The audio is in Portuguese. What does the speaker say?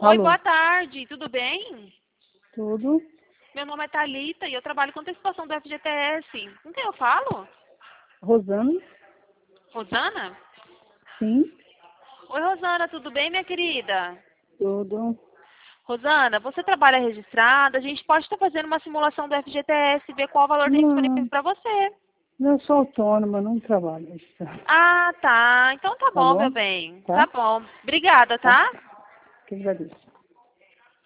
Oi, Alô, boa tarde, tudo bem? tudo? Meu nome é Thalita e eu trabalho com antecipação do FGTS. Com quem eu falo? Rosana? Rosana? Sim, Oi, Rosana, tudo bem, minha querida? tudo. Rosana, você trabalha registrada, a gente pode estar fazendo uma simulação do FGTS e ver qual valor tem disponível Não, para você. eu sou autônoma, não trabalho. Ah, tá. Então tá Tá bom, meu bom? bem. Tá Tá? bom. Obrigada, Tá? tá? Que agradeço.